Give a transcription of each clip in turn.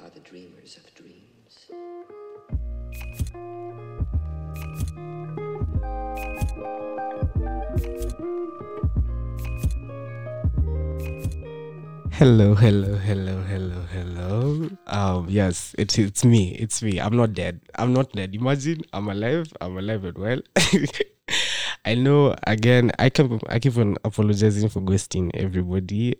are the dreamers of dreams. Hello. Yes, it's me. It's me. I'm not dead. Imagine I'm alive and well. I know. Again, I keep on apologizing for ghosting everybody.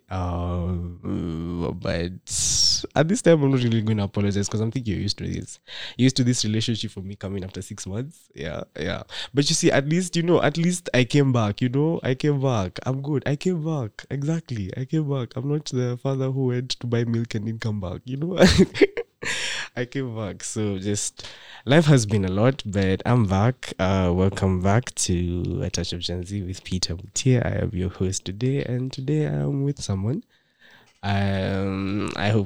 But at this time, I'm not really going to apologize because I'm thinking you're used to this. You're used to this relationship for me coming after 6 months. Yeah. But you see, at least I came back. I came back. I'm good. I came back. Exactly. I came back. I'm not the father who went to buy milk and didn't come back. I came back. So just life has been a lot, but I'm back. Welcome back to A Touch of Gen Z with Peter Mutia. I am your host today, and today I am with someone. I hope.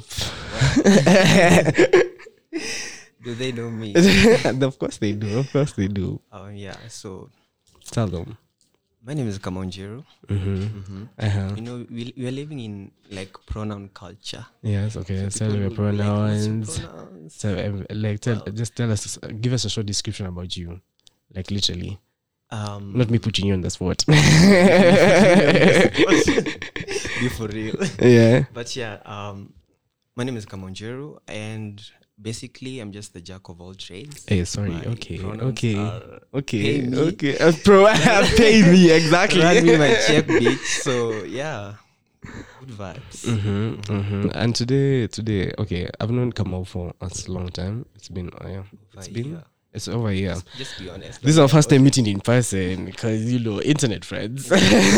Do they know me? Of course they do. Yeah. So, Tell them. my name is Kamonjero. We are living in like pronoun culture. Yes. Okay. So Tell your people like, pronouns. what's your pronouns? So, just tell us. Give us a short description about you, like literally. Not me putting you on the spot. Be for real. Yeah. But yeah, my name is Kamonjero, and basically I'm just the jack of all trades. Hey, sorry. My Okay. pronouns are Okay. pay me. Okay. Pay me exactly. Run me my check, bitch. So yeah, good vibes. And today, okay, I've known Kamal for a long time. It's been, it's over a year. Just be honest. This is our first time meeting in person because, internet friends.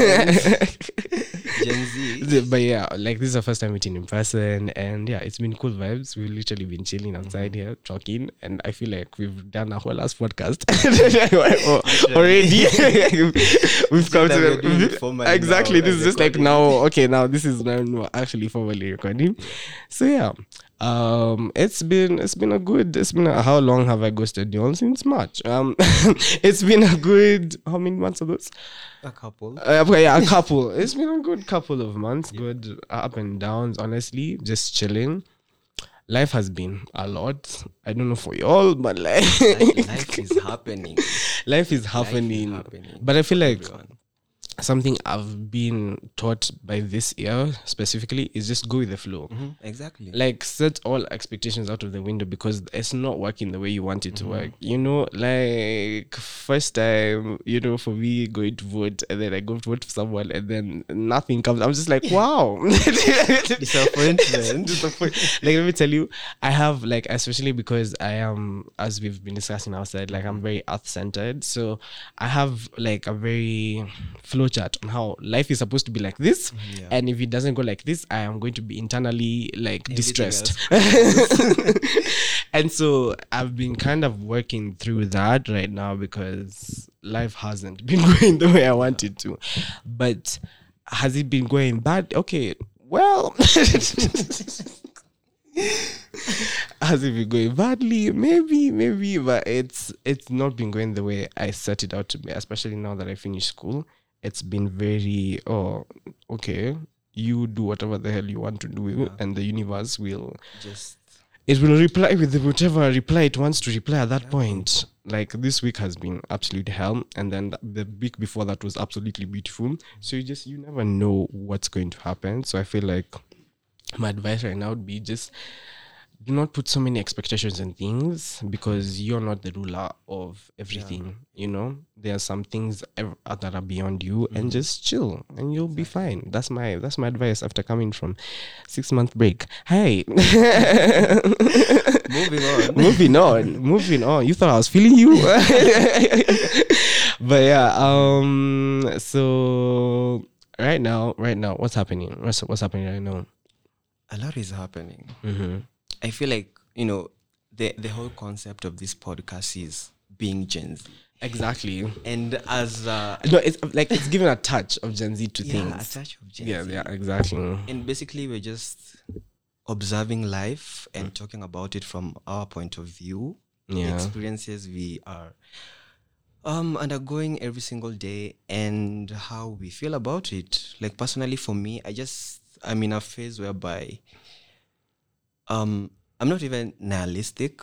Gen Z. But yeah, like this is our first time meeting in person, and yeah, it's been cool vibes. We've literally been chilling outside here, talking, and I feel like we've done a whole last podcast already. We've come to exactly. This is just like now. Okay, now this is now we're actually formally recording. So yeah, it's been how long have I ghosted you? Since March. It's been a good how many months of this? A couple. A couple. It's been a good couple of months. Yeah. Good up and downs, honestly. Just chilling. Life has been a lot. I don't know for y'all, but life is happening. Life is happening. But I feel like everyone. Something I've been taught by this year specifically is just go with the flow. Exactly. Like set all expectations out of the window because it's not working the way you want it to work. Like first time, for me going to vote and then I go to vote for someone and then nothing comes. I'm just like, wow. Disappointment. Like let me tell you, I have like, especially because I am, as we've been discussing outside, like I'm very earth centered. So I have like a very flow chart on how life is supposed to be like this, and if it doesn't go like this, I am going to be internally like distressed. And so I've been kind of working through that right now because life hasn't been going the way I wanted to. But has it been going bad? Okay, well, has it been going badly? Maybe, but it's not been going the way I set it out to be, especially now that I finished school. It's been very, okay, you do whatever the hell you want to do, and the universe will it will reply with whatever reply it wants to reply at that point. Like this week has been absolute hell, and then the week before that was absolutely beautiful. So you never know what's going to happen. So I feel like my advice right now would be just do not put so many expectations and things because you're not the ruler of everything. There are some things that are beyond you, and just chill and you'll be fine. That's my advice after coming from 6-month break. Hey. Moving on. You thought I was feeling you? But yeah, so right now, what's happening? What's happening right now? A lot is happening. I feel like, the whole concept of this podcast is being Gen Z. Exactly. And as... it's like it's given a touch of Gen Z to things. A touch of Gen Z. Yeah, exactly. And basically, we're just observing life and talking about it from our point of view. The experiences we are undergoing every single day and how we feel about it. Like, personally, for me, I'm in a phase whereby I'm not even nihilistic,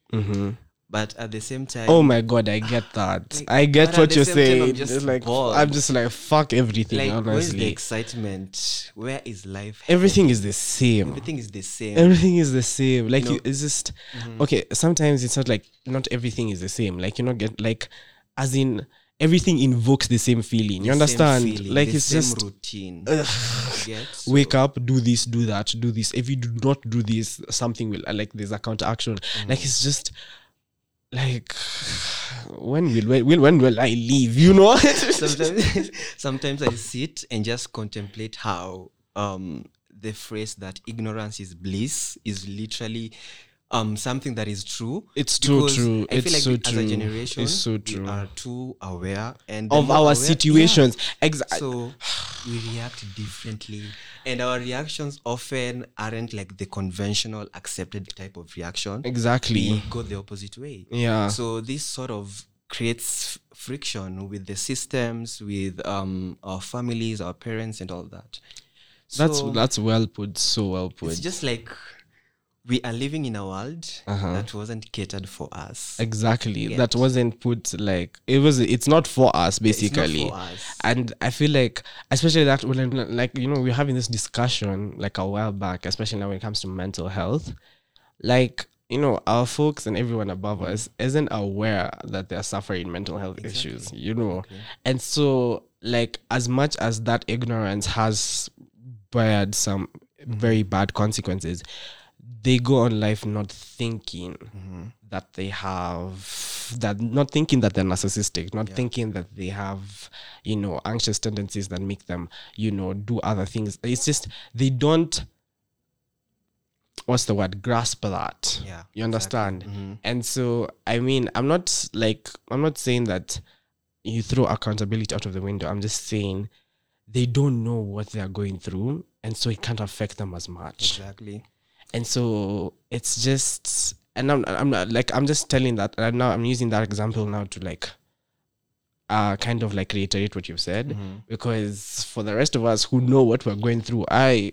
but at the same time, oh my god, I get that. Like, I get but at what the you're same time, saying. I'm just It's like bored. I'm just like fuck everything. like, where's the Honestly, excitement? Where is life? everything is the same. Everything is the same. Everything is the same. Like You know- it's just okay. Sometimes it's not like not everything is the same. Like you know, get like as in everything invokes the same feeling. You The same understand? feeling, Like the it's same just routine. You get? So- wake up, do this, do that, do this. If you do not do this, something will like there's a counteraction. Like it's just like when will I leave? You know? sometimes I sit and just contemplate how the phrase that ignorance is bliss is literally something that is true. It's too Because true. I feel It's like so we, true. as a generation, It's so we true. are too aware and the Of more our aware- situations. yeah. Exactly. So we react differently, and our reactions often aren't like the conventional accepted type of reaction. Exactly. We go the opposite way. Yeah. So this sort of creates friction with the systems, with our families, our parents, and all that. So That's well put. So well put. it's just like we are living in a world Uh-huh. that wasn't catered for us. Exactly. Yes. That wasn't put like it's not for us basically. It's not for us. And I feel like especially that when like you know we're having this discussion like a while back, especially now when it comes to mental health, like you know our folks and everyone above us isn't aware that they're suffering mental health issues, you know. And so like as much as that ignorance has bared some very bad consequences, they go on life not thinking that they have that, not thinking that they're narcissistic, not thinking that they have, you know, anxious tendencies that make them, you know, do other things. It's just they don't, what's the word, grasp that. Yeah, You understand? Mhm. And so I mean, I'm not saying that you throw accountability out of the window. I'm just saying they don't know what they're going through, and so it can't affect them as much. Exactly. And so it's just, and I'm not like, I'm just telling that right now. I'm using that example now to like kind of like reiterate what you've said, because for the rest of us who know what we're going through,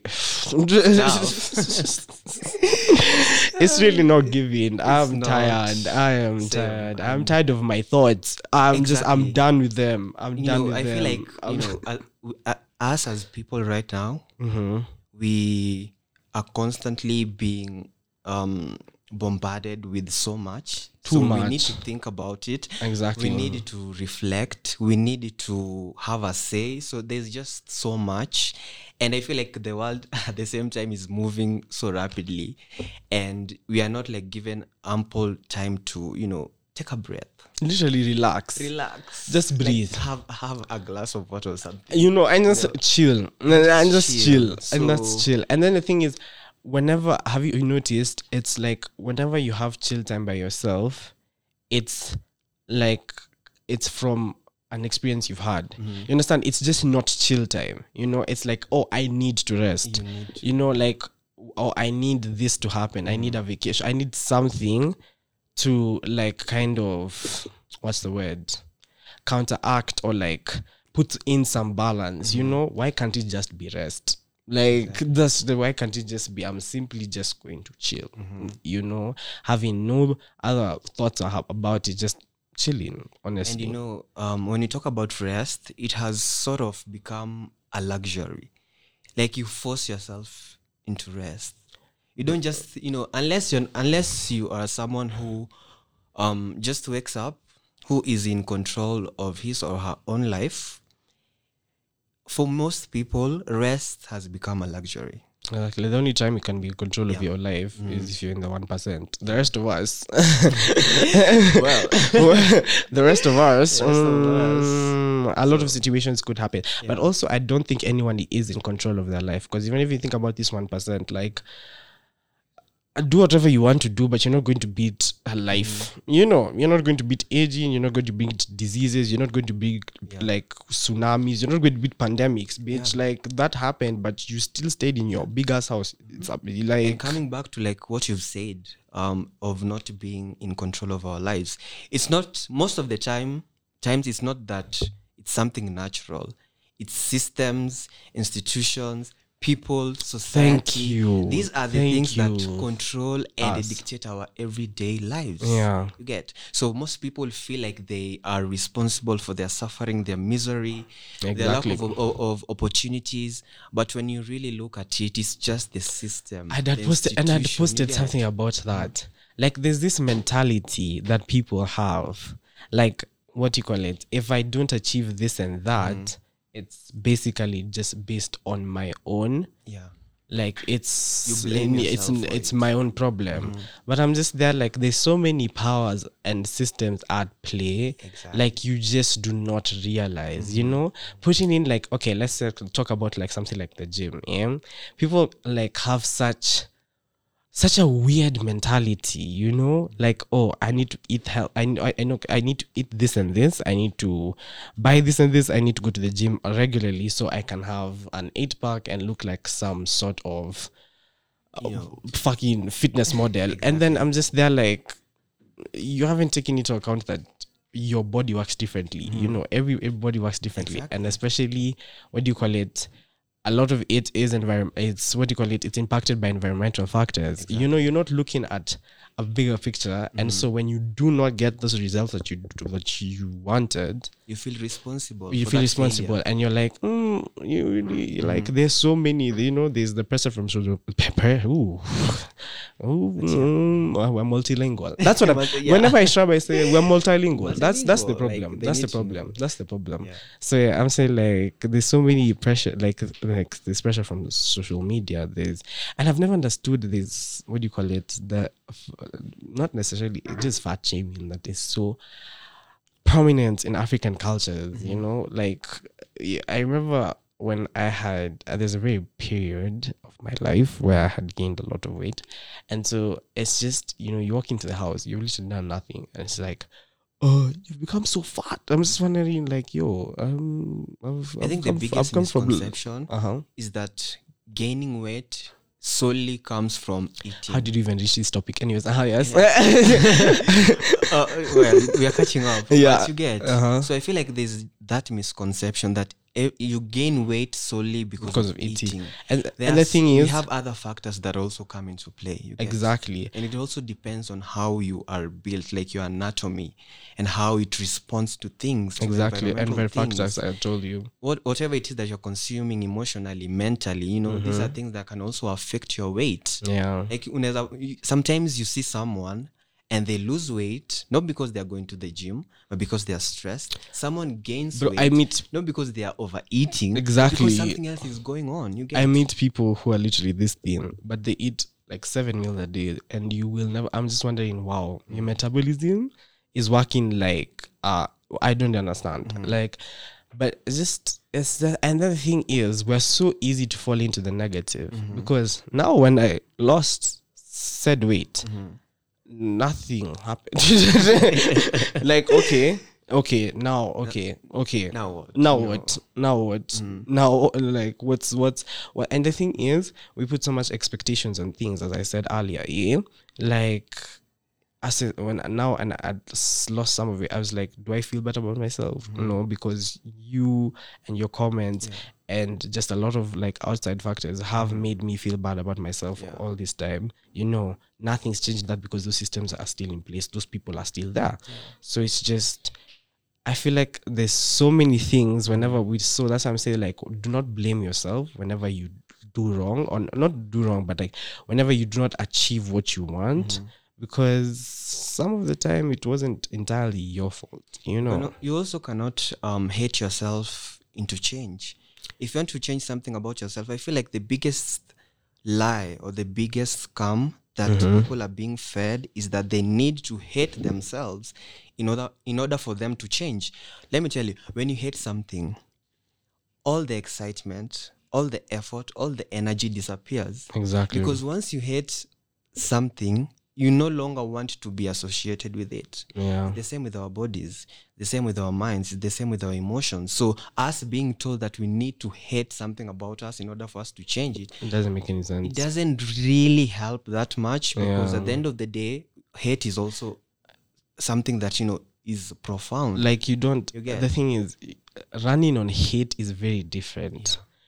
it's really not giving. I'm not. tired. I am Same. tired. I'm tired of my thoughts. I'm Exactly. done with them. I'm You done know, with I them. feel like us as people right now, we are constantly being bombarded with so much. Too We much. need to think about it. Exactly. We need to reflect. We need to have a say. So there's just so much. And I feel like the world at the same time is moving so rapidly. And we are not like given ample time to, you know, take a breath. Literally relax. Just Like, breathe. have a glass of water or something. You know, and just chill. And just chill. And that's So- chill. And then the thing is, whenever, have you noticed, it's like whenever you have chill time by yourself, it's like it's from an experience you've had. You understand? It's just not chill time. You know, it's like, oh, I need to rest. You know, like, oh, I need this to happen. I need a vacation. I need something to like kind of, what's the word, counteract or like put in some balance. You know, why can't it just be rest? Like that's the, why can't it just be, I'm simply just going to chill, you know, having no other thoughts about it, just chilling, honestly. And you know, when you talk about rest, it has sort of become a luxury. Like you force yourself into rest. You don't just, you know, unless you are someone who just wakes up, who is in control of his or her own life. For most people, rest has become a luxury. Exactly. The only time you can be in control of your life is if you're in the 1%. The rest of us, the rest of us, a lot of situations could happen. But also, I don't think anyone is in control of their life, because even if you think about this 1%, like, do whatever you want to do, but you're not going to beat life. You know, you're not going to beat aging. You're not going to beat diseases. You're not going to beat like tsunamis. You're not going to beat pandemics, bitch. Like that happened, but you still stayed in your big ass house. It's like, And coming back to like what you've said, of not being in control of our lives, it's not, most of the times it's not that it's something natural. It's systems, institutions, people, society. you. These are the Thank things that you. control and Us. dictate our everyday lives. Yeah. You get? So most people feel like they are responsible for their suffering, their misery, their lack Exactly. of opportunities. But when you really look at it, it's just the system. I'd the posted institution, you posted get? something about that. Like there's this mentality that people have. Like what you call it? If I don't achieve this and that, it's basically just based on my own. Yeah. Like it's You blame it's yourself for it's it. my own problem. But I'm just there like there's so many powers and systems at play. Exactly. Like you just do not realize, you know, putting in like, okay, let's talk about like something like the gym. Yeah, people like have such a weird mentality, you know, like, oh, I need to eat health. I know I need to eat this and this. I need to buy this and this. I need to go to the gym regularly so I can have an 8-pack and look like some sort of fucking fitness model. And then I'm just there like, you haven't taken into account that your body works differently. You know, everybody works differently, and especially what do you call it? A lot of it is it's what do you call it? It's impacted by environmental factors. You know, you're not looking at a bigger picture, and so when you do not get those results that you wanted, You feel responsible. you for feel that responsible, failure. and you're like, you really like. There's so many, you know. There's the pressure from social pepper. We're multilingual. That's what. Yeah. Whenever I struggle, I say we're multilingual. That's the Multilingual, problem. like, they That's the need to know. problem. That's the problem. Yeah. So yeah, I'm saying like there's so many pressure, like this pressure from social media. And I've never understood this. What do you call it? Not necessarily just fat shaming that is so prominent in African cultures, you know, like I remember when I had there's a very period of my life where I had gained a lot of weight, and so it's just, you know, you walk into the house, you've literally done nothing, and it's like, oh, you've become so fat. I'm just wondering, like, yo, I think the biggest misconception Uh-huh. is that gaining weight solely comes from eating. How did you even reach this topic? Anyways, yes. Well, we are catching up. Yeah. But you get. Uh-huh. So I feel like there's that misconception that you gain weight solely because of eating. And the thing we is, have other factors that also come into play. You get? exactly. And it also depends on how you are built, like your anatomy, and how it responds to things. to Exactly. And very environmental things. factors, I told you. Whatever it is that you're consuming emotionally, mentally, you know, these are things that can also affect your weight. Yeah. Like sometimes you see someone and they lose weight not because they are going to the gym, but because they are stressed. Someone gains Bro, weight I meet not because they are overeating, but Exactly. because something else is going on. You get I meet people who are literally this thin, but they eat like 7 meals a day, and you will never. I'm just wondering, wow, your metabolism is working like I don't understand. Like, but it's that. And the thing is, we're so easy to fall into the negative because now when I lost said weight, nothing happened. Like, okay, now, okay. now what? Now You know, what? Now what? Now, like, what's what? And the thing is, we put so much expectations on things, as I said earlier. Yeah, like I said when I lost some of it, I was like, do I feel better about myself? No, because you and your comments and just a lot of like outside factors have made me feel bad about myself all this time. You know, nothing's changed that because those systems are still in place. Those people are still there. So it's just, I feel like there's so many things whenever so that's why I'm saying, like, do not blame yourself whenever you do wrong, or not do wrong, but like whenever you do not achieve what you want, because some of the time it wasn't entirely your fault, you know. You also cannot hate yourself into change. If you want to change something about yourself, I feel like the biggest lie or the biggest scam that people are being fed is that they need to hate themselves in order for them to change. Let me tell you, when you hate something, all the excitement, all the effort, all the energy disappears. Exactly. Because once you hate something, you no longer want to be associated with it. Yeah. The same with our bodies, the same with our minds, the same with our emotions. So us being told that we need to hate something about us in order for us to change it, It doesn't make any sense. it doesn't really help that much, because Yeah. at the end of the day, hate is also something that, you know, is profound. Like, you don't, You get- the thing is, running on hate is very different.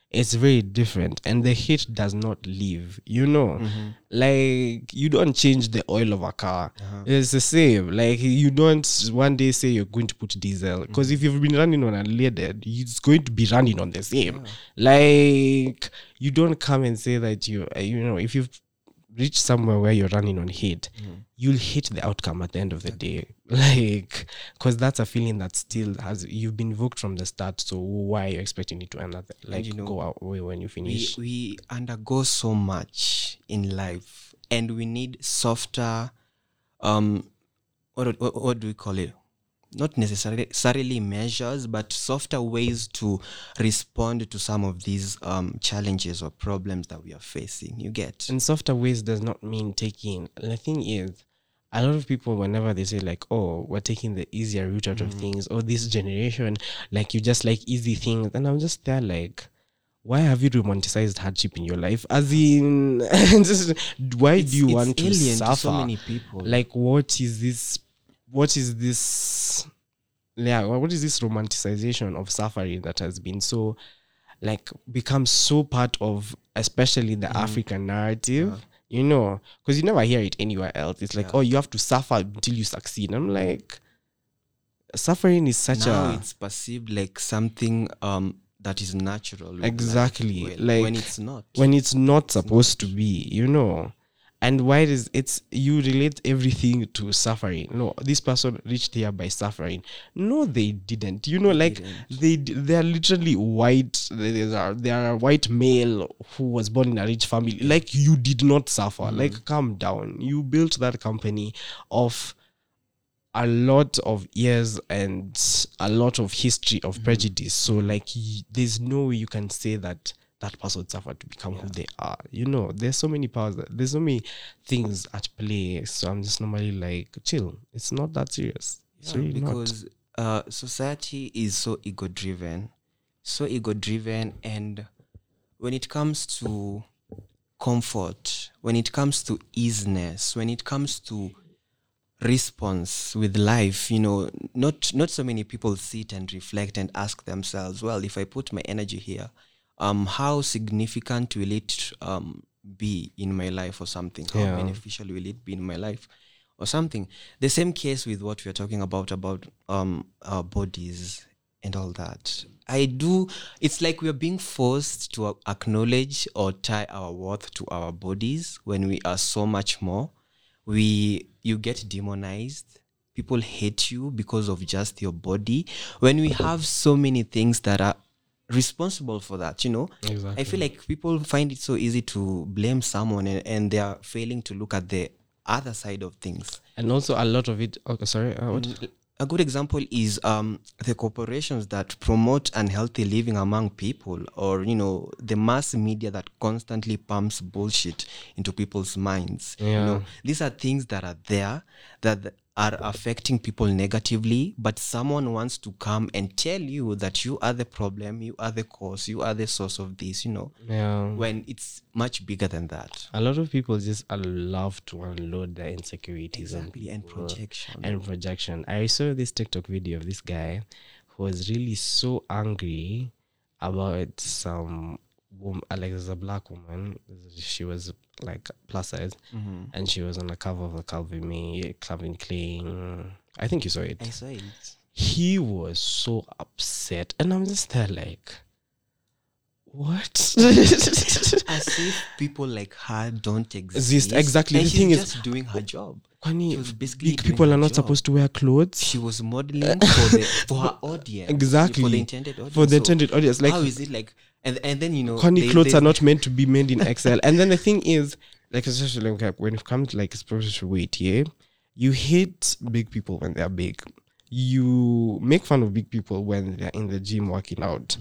it's very different, and the hate does not leave, you know. Like, you don't change the oil of a car. It's the same. Like, you don't one day say you're going to put diesel, because if you've been running on unleaded, it's going to be running on the same. Like, you don't come and say that you know, if you've reached somewhere where you're running on hate, you'll hate the outcome at the end of the day. Like, because that's a feeling that still you've been evoked from the start. So why are you expecting it to end like, you know, go away when you finish? We undergo so much in life, and we need softer, what do we call it? Not necessarily measures, but softer ways to respond to some of these challenges or problems that we are facing. You get? And softer ways does not mean taking. The thing is, a lot of people, whenever they say like, oh, we're taking the easier route out of things, or this generation, like, you just like easy things, and I'm just there like, why have you romanticized hardship in your life? As in, why do you want to suffer? To so many people. Like, what is this? Yeah, what is this romanticization of suffering that has been so, like, become so part of, especially the African narrative, you know, because you never hear it anywhere else. It's like, oh, you have to suffer until you succeed. I'm like, suffering is such now it's perceived like something that is natural. Exactly. Like, when it's not supposed to be, you know. And why you relate everything to suffering. No, this person reached here by suffering. No, they didn't. You know, like, they are literally white. They are a white male who was born in a rich family. Like, you did not suffer. Like, calm down. You built that company of a lot of years and a lot of history of prejudice. So, like, there's no way you can say that person suffered to become who they are. You know, there's so many powers, there's so many things at play. So I'm just normally like, chill. It's not that serious. It's really because society is so ego driven, and when it comes to comfort, when it comes to easiness, when it comes to response with life, you know, not so many people sit and reflect and ask themselves, well, if I put my energy here, how significant will it be in my life or something? How beneficial will it be in my life or something? The same case with what we are talking about our bodies and all that. It's like we are being forced to acknowledge or tie our worth to our bodies when we are so much more. You get demonized. People hate you because of just your body. When we have so many things that are responsible for that, you know. Exactly. I feel like people find it so easy to blame someone, and they are failing to look at the other side of things. And also a lot of it, what? A good example is the corporations that promote unhealthy living among people, or, you know, the mass media that constantly pumps bullshit into people's minds. You know, these are things that are there that are affecting people negatively, but someone wants to come and tell you that you are the problem, you are the cause, you are the source of this, you know, when it's much bigger than that. A lot of people just love to unload their insecurities and projection. I saw this TikTok video of this guy who was really so angry about some woman, like, there's a black woman. She was like plus size, and she was on the cover of the Calvin Klein. I think you saw it. I saw it. He was so upset, and I'm just there like, what? As if people like her don't exist. Exactly. And the thing is just doing her job. She was basically people are not supposed to wear clothes. She was modeling for her audience. Exactly. For the intended audience. For the intended audience. Like, how is it like? And then, you know, clothes are not meant to be made in XL. And then the thing is, like, especially like, when it comes to like exposure weight, you hate big people when they're big. You make fun of big people when they're in the gym working out.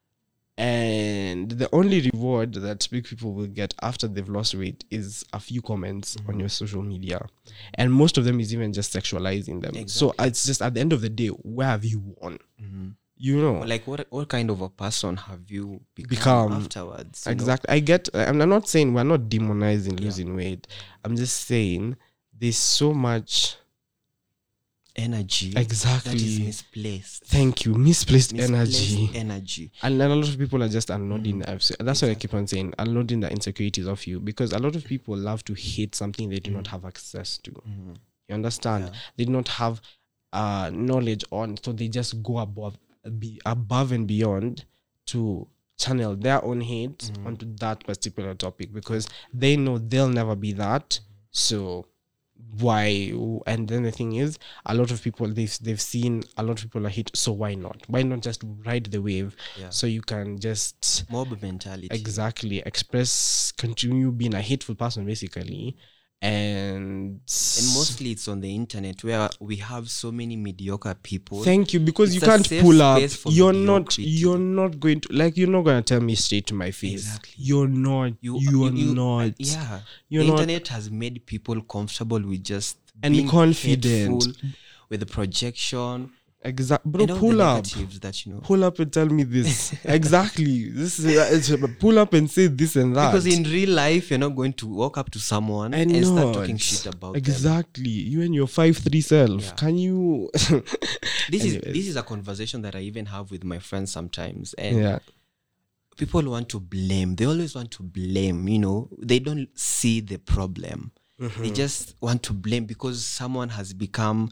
And the only reward that big people will get after they've lost weight is a few comments on your social media. And most of them is even just sexualizing them. Exactly. So it's just, at the end of the day, where have you won? You know, like, what kind of a person have you become afterwards? Exactly. I get, I'm not saying we're not demonizing losing weight. I'm just saying there's so much energy that is Exactly. misplaced. Thank you. Misplaced Misplaced energy. energy. And a lot of people are just unloading. That's why I keep on saying unloading the insecurities of you, because a lot of people love to hate something they do not have access to. You understand? They do not have knowledge on, so they just go above and beyond to channel their own hate onto that particular topic, because they know they'll never be that. So why? And then the thing is, a lot of people they've seen a lot of people are hit, so why not just ride the wave? So you can just Mob mentality. exactly continue being a hateful person basically. And mostly it's on the internet where we have so many mediocre people. Thank you, because It's you a can't safe pull up. space for You're mediocrity. not going to, like, you're not going to tell me straight to my face. Exactly. You're not. You're not. Yeah. You're The not. internet has made people comfortable with just And being confident. hateful, with the projection. Exactly, bro. And all Pull the up. negatives that, Pull up and tell me this. Exactly. This is pull up and say this and that. Because in real life, you're not going to walk up to someone and start talking shit about them. Exactly. You and your 5'3" self. Yeah. Can you? This Anyways. is a conversation that I even have with my friends sometimes. And Yeah. people want to blame. They always want to blame, They don't see the problem. They just want to blame because someone has become,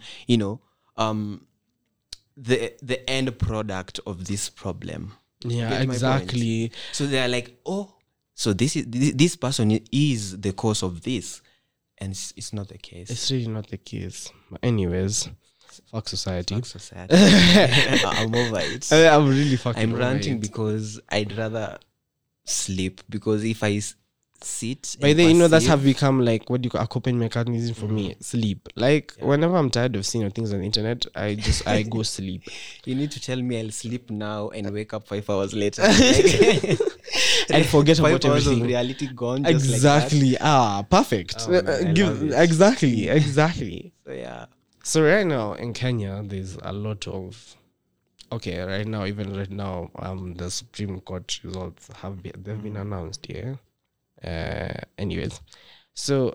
the end product of this problem. Yeah. Get my point? Exactly. So they're like, oh, so this person is the cause of this, and it's not the case. It's really not the case. But anyways, fuck society. Fuck society. I'm over it. I'm really fucking. I'm over ranting it. because I'd rather sleep, because if I sit By and then, that's perceive- have become like what you call a coping mechanism for me. Sleep. Like whenever I'm tired of seeing things on the internet, I go sleep. you need to tell me I'll sleep now and wake up 5 hours later. And forget 5 about hours everything. of reality gone. Just Exactly. Perfect. Oh, man, I love it. Exactly. Like that. So yeah. So right now in Kenya, there's a lot of. Okay, right now, the Supreme Court results they've been announced. Yeah. Anyways, so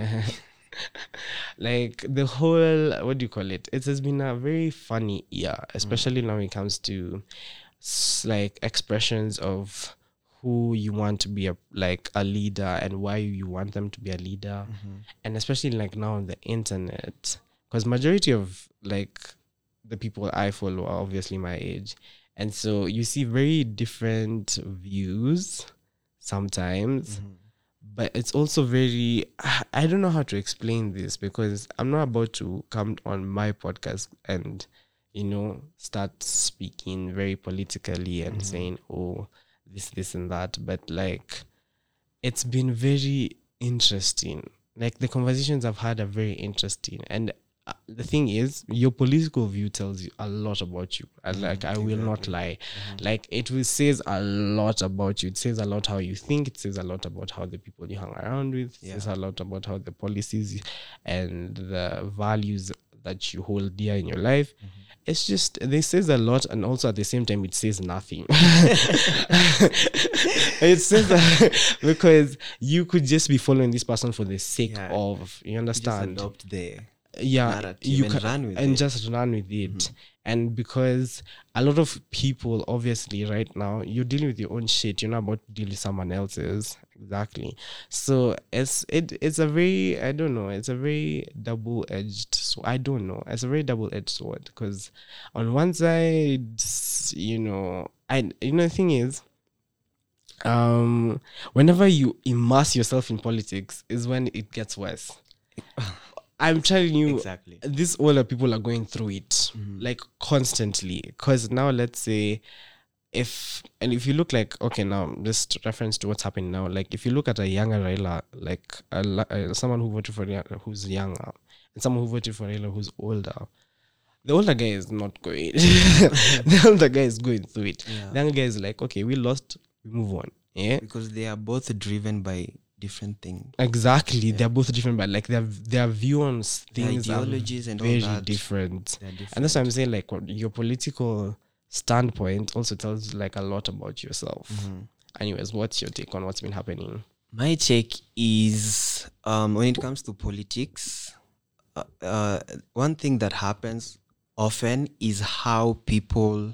like the whole, what do you call it? It has been a very funny year, especially now when it comes to like expressions of who you want to be a leader and why you want them to be a leader, and especially like now on the internet, because majority of like the people I follow are obviously my age, and so you see very different views sometimes. But it's also very, I don't know how to explain this, because I'm not about to come on my podcast and start speaking very politically and saying, oh, this and that. But like, it's been very interesting. Like the conversations I've had are very interesting. And the thing is, your political view tells you a lot about you. And I will not lie. Like it says a lot about you. It says a lot how you think. It says a lot about how the people you hang around with. It says a lot about how the policies and the values that you hold dear in your life. It's just, they says a lot, and also at the same time it says nothing. It says that because you could just be following this person for the sake of, you understand? Just adopt the narrative you can run with it. Just run with it. And because a lot of people, obviously right now, you're dealing with your own shit, you're not about to deal with someone else's. Exactly. So it's a very, I don't know, it's a very double-edged, so I don't know, it's a very double-edged sword, because on one side, the thing is, whenever you immerse yourself in politics is when it gets worse. I'm telling you, Exactly. these older people are going through it like constantly. Because now, let's say, if you look like, okay, now just reference to what's happening now. Like if you look at a younger Raila, like someone who voted for Raila who's younger, and someone who voted for Raila who's older, the older guy is not going. The older guy is going through it. Yeah. The younger guy is like, okay, we lost, we move on. Yeah, Because they are both driven by different things. exactly. They're both different, but like their view on things are ideologies and all very that, different. they're different. And that's why I'm saying, like, your political standpoint also tells like a lot about yourself. Anyways, what's your take on what's been happening? My take is when it comes to politics, one thing that happens often is how people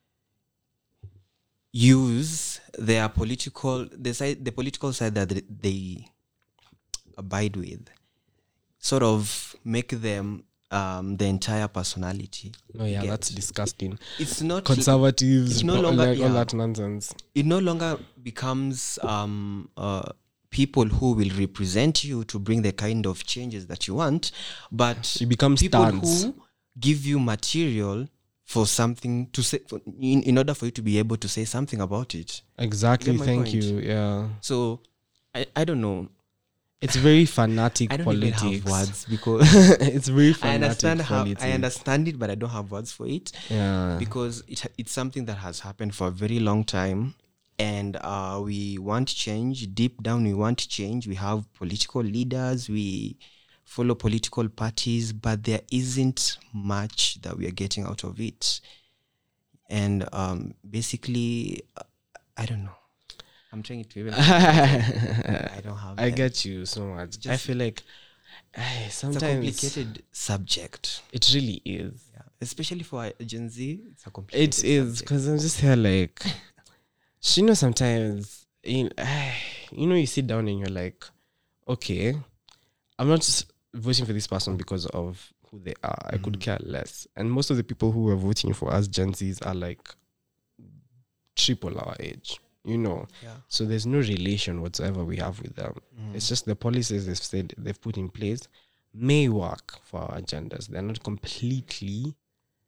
use their the political side that they abide with, sort of make them the entire personality. Oh yeah, Get? that's disgusting. It's not Conservatives, it's no longer- like all yeah. that nonsense. It no longer becomes people who will represent you to bring the kind of changes that you want, but It becomes people stance. who give you material for something to say, in order for you to be able to say something about it. Exactly. Get my Thank point? you. Yeah, So I don't know. it's very fanatic I don't politics. even have words because It's very I fanatic understand politics. I understand it, but I don't have words for it. Yeah. Because it's something that has happened for a very long time, and we want change. Deep down, we want change. We have political leaders, we follow political parties, but there isn't much that we are getting out of it. And basically, I don't know. I'm trying to even. I don't have. I them. get you so much. I Just- feel like It's a sometimes complicated subject. it really is. Yeah. Especially for Gen Z, it's a complicated It is subject. because I'm just here like, sometimes you sit down and you're like, okay, I'm not just voting for this person because of who they are. I could care less. And most of the people who are voting for us Gen Zs are like triple our age. Yeah. So there's no relation whatsoever we have with them. It's just the policies they've put in place may work for our agendas. They're not completely,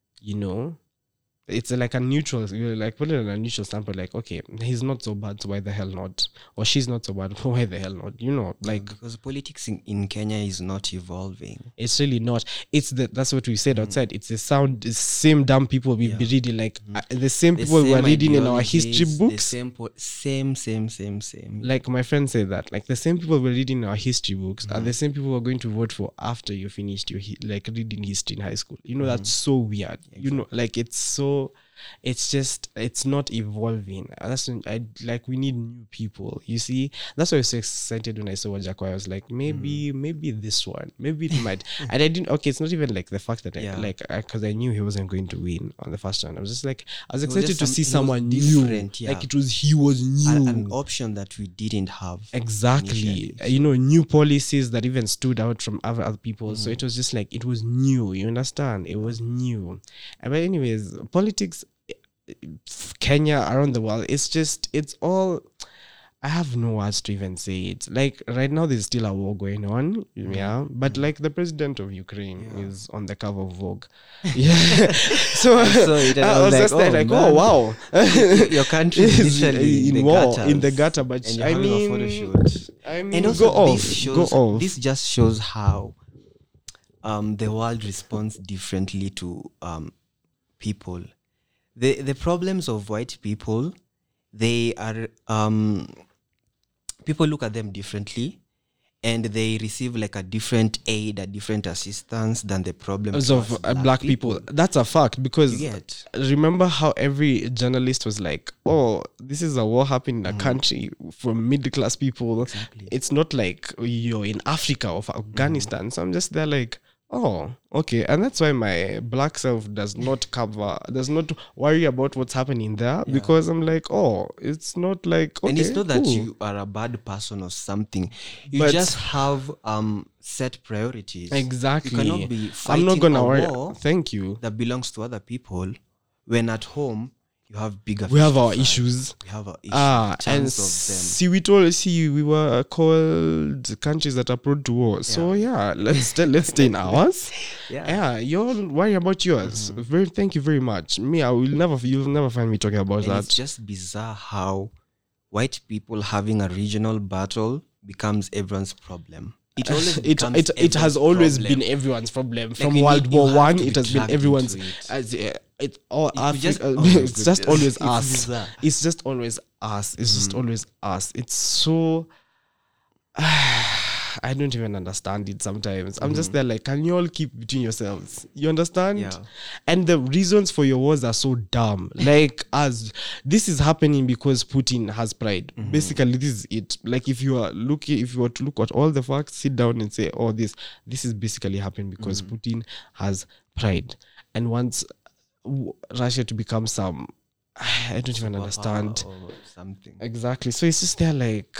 it's like a neutral, you're like put it in a neutral sample, like, okay, he's not so bad, so why the hell not? Or she's not so bad, why the hell not? Like Because politics in Kenya is not evolving. it's really not. That's what we said outside. It's the same dumb people we be reading, like the same people we are reading in our history books. The same. Like my friend said that, like the same people we're reading in our history books are the same people we're going to vote for after you finished your like reading history in high school. That's so weird. Like it's not evolving. We need new people. You see, that's why I was so excited when I saw Wajakwa. I was like, maybe this one, maybe it might. And I didn't. Okay, it's not even like the fact that because I knew he wasn't going to win on the first round. I was just like, I was excited to see someone new. Yeah. Like he was new. An option that we didn't have. Exactly. initially. New policies that even stood out from other people. So it was just like, it was new. You understand? It was new. But anyways, politics, Kenya, around the world, it's all, I have no words to even say it. Like right now there's still a war going on. Yeah. But like the president of Ukraine is on the cover of Vogue. Yeah. So I was just there like, oh wow. Your country is literally in the gutter, but and you're I having mean, a photo shoot. And also go off. This just shows how the world responds differently to people. The problems of white people, they are people look at them differently, and they receive like a different aid, a different assistance than the problems of black people. That's a fact, because You get? remember how every journalist was like, oh, this is a war happening in a country from middle class people. Exactly. It's not like you're in Africa or Afghanistan. So I'm just there like, oh, okay. And that's why my black self does not worry about what's happening there, because I'm like, oh, it's not like, okay, And it's not that cool. you are a bad person or something. You But- just have set priorities. Exactly. You cannot be I'm fighting not gonna a worry. war Thank you. that belongs to other people when at home you have bigger We fish have to our fry. issues. We have our issues. And tons of them. we were called countries that are prone to war. So yeah, let's stay in ours. Yeah, you'll worry about yours. Thank you very much. Me, you'll never find me talking about And that. it's just bizarre how white people having a regional battle becomes everyone's problem. It always becomes It has everyone's always problem. been everyone's problem. Like From you World need- you War have One, to be it has been dragged everyone's. into it. It's all If you just- Africa. oh my It's just goodness. always It's us. bizarre. It's just always us. It's just always us. It's so. I don't even understand it sometimes. I'm just there like, can you all keep between yourselves? You understand? Yeah. And the reasons for your wars are so dumb. Like, as this is happening because Putin has pride. Basically, this is it. Like, if you were to look at all the facts, sit down and say, oh, this is basically happening because Putin has pride and wants Russia to become some, I don't even understand. Or something. Exactly. So it's just there like,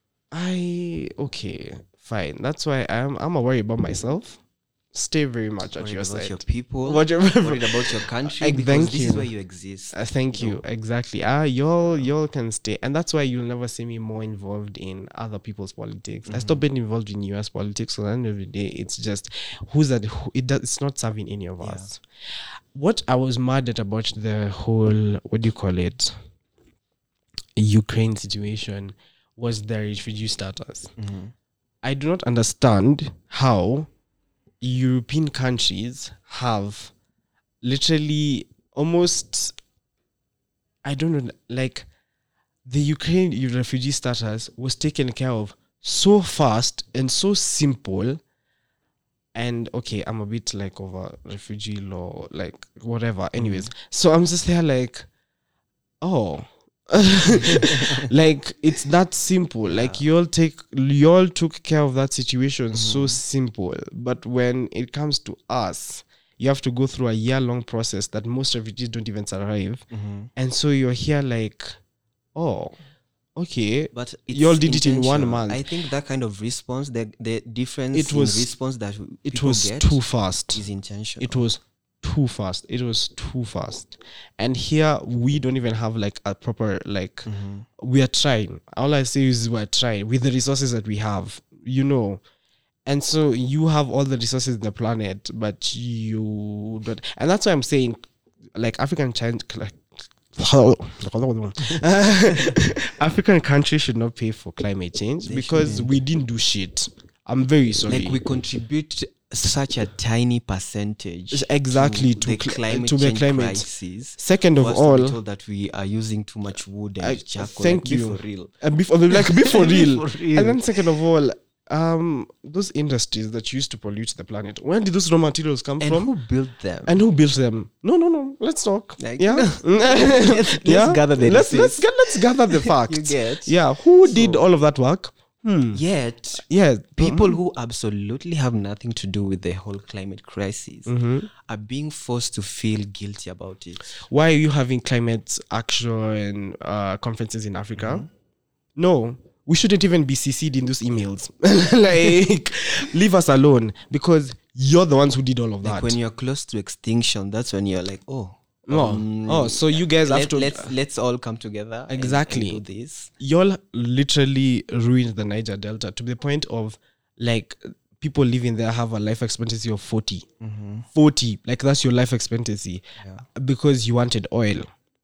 okay, fine. That's why I'm a worry about myself. Stay very much at Worried your about side. your people. Worried Worried about your country. Because Thank this you. is where you exist. Thank you. Exactly. Y'all can stay, and that's why you'll never see me more involved in other people's politics. I stopped being involved in US politics. So at the end of the day, it's just it's not serving any of us. What I was mad at about the whole, what do you call it, Ukraine situation was the refugee status. I do not understand how European countries have literally almost, I don't know, like the Ukraine refugee status was taken care of so fast and so simple. And okay, I'm a bit like over refugee law, like whatever. Anyways, so I'm just there like, oh, like it's that simple. Like you all took care of that situation so simple. But when it comes to us, you have to go through a year-long process that most refugees don't even survive. And so you're here like, oh, okay, But you all did it in 1 intentional. month. I think that kind of response, the difference It was- in response that It people was get too fast. is intentional. It was too fast. It was too fast. And here we don't even have like a proper like we are trying. All I say is we're trying with the resources that we have, you know. And so you have all the resources in the planet, but you don't, and that's why I'm saying like African countries should not pay for climate change because we didn't do shit. I'm very sorry. Like we contribute such a tiny percentage Exactly, to to the cl- climate to the change climate. crisis. Second of For us to be all, told that we are using too much wood and charcoal. thank like, be you. for real. And before real. For real. And then second of all, those industries that used to pollute the planet, where did those raw materials come And from? who built them? And who built them? No. Let's talk. Like, Yeah. let's gather the let's receipts. gather the facts. You get? Yeah. Who did all of that work? Yet, Yeah. people who absolutely have nothing to do with the whole climate crisis are being forced to feel guilty about it. Why are you having climate action conferences in Africa? No. We shouldn't even be CC'd in those emails. Like, leave us alone because you're the ones who did all of that. Like when you're close to extinction, that's when you're like, so you guys have to. let's all come together. Exactly. And do this. Y'all literally ruined the Niger Delta to the point of like people living there have a life expectancy of 40. 40. Like that's your life expectancy because you wanted oil.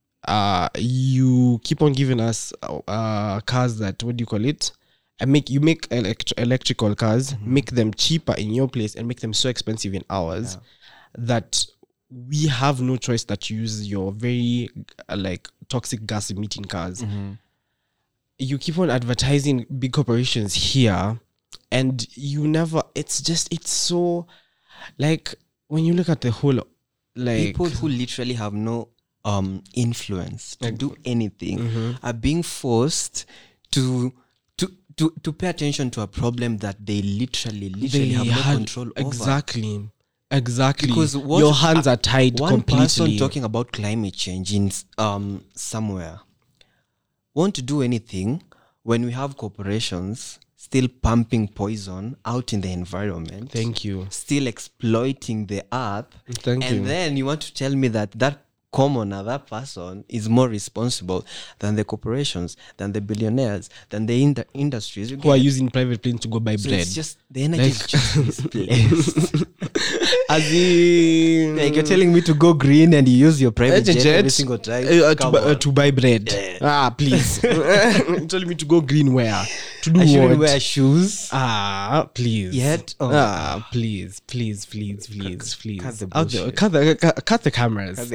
You keep on giving us cars that, what do you call it? And make electrical cars, make them cheaper in your place and make them so expensive in ours that we have no choice that you use your very like toxic gas emitting cars. You keep on advertising big corporations here and you never, it's so like when you look at the whole like People who literally have no influence to do anything are being forced to pay attention to a problem that they literally have no control over. Exactly. Because your hands are tied one completely. person talking about climate change in somewhere won't do anything when we have corporations still pumping poison out in the environment. Thank you. Still exploiting the earth. Thank you. And then you want to tell me that commoner, that person is more responsible than the corporations, than the billionaires, than the industries. Who are using private planes to go buy So bread. it's just, the energy is just misplaced. As in, Like you're telling me to go green and you use your private jet every single time. Come on. to buy bread. Please. You're telling me to go green where? To do I shouldn't what? wear shoes. Please. Yet? Please. Cut the bullshit. Cut the cameras. But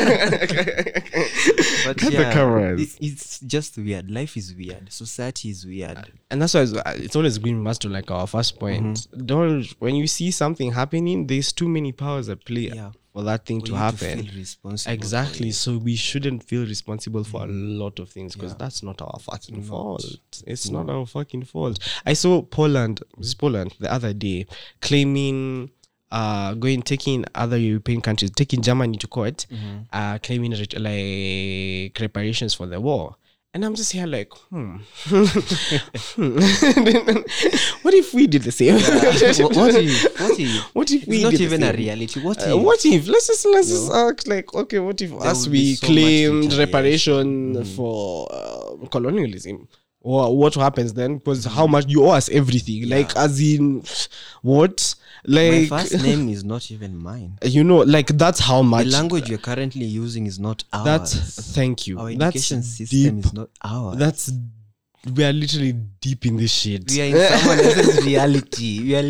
Cut the cameras. It's just weird. Life is weird. Society is weird. And that's why it's always going back to like our first point. When you see something happening, there's too many powers at play for that thing to You need to happen. feel responsible Exactly. So we shouldn't feel responsible for a lot of things because that's not our fucking fault. It's not our fucking fault. I saw Poland the other day claiming taking other European countries, taking Germany to court, claiming like reparations for the war. And I'm just here like, What if we did the same? What if we It's not did even the a same? reality. What if? Let's just act like, okay, what if us would be we so much claimed retaliation. reparation for colonialism? Or what happens then? Because how much you owe us everything? Like, as in, what? My Like, first name is not even mine. like that's how much. The language you're currently using is not ours. Thank you. Our That's education system deep. is not ours. We are literally deep in this shit. We are in someone else's reality. We are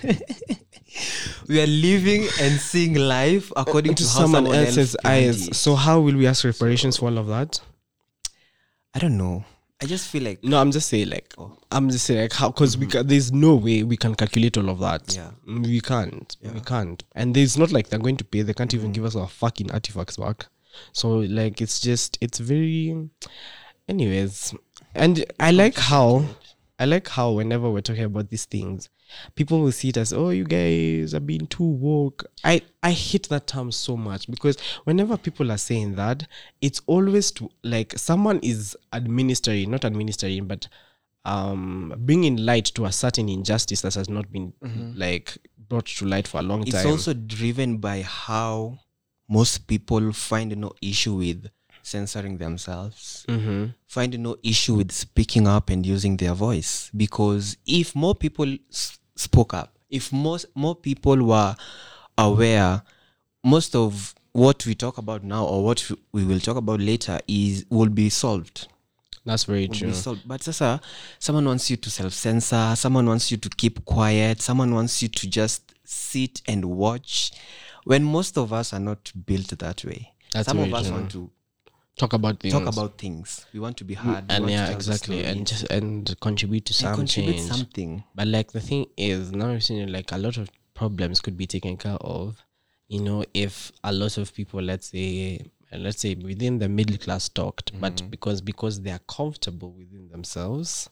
we are living and seeing life according to how someone else's eyes. it. So how will we ask reparations for all of that? I don't know. I just feel like No, I'm just saying how, because there's no way we can calculate all of that. Yeah. We can't. And there's not like they're going to pay. They can't even give us our fucking artifacts back. So like it's very. Anyways, and I like how whenever we're talking about these things, people will see it as, oh, you guys are being too woke. I hate that term so much because whenever people are saying that, it's always to like someone is not administering, but bringing light to a certain injustice that has not been like brought to light for a long time. It's also driven by how most people find no issue with censoring themselves, find no issue with speaking up and using their voice. Because if more people spoke up, if more people were aware, most of what we talk about now or what we will talk about later will be solved. That's very true. But sasa, someone wants you to self-censor, someone wants you to keep quiet, someone wants you to just sit and watch, when most of us are not built that way. Some of us want to talk about things. We want to be heard. And exactly, and contribute to some change. Something. But like the thing is, now you're seeing like a lot of problems could be taken care of, if a lot of people, let's say within the middle class talked, but because they are comfortable within themselves.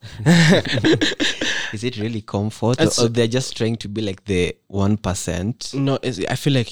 Is it really comfort, or they're just trying to be like the 1%? No, I feel like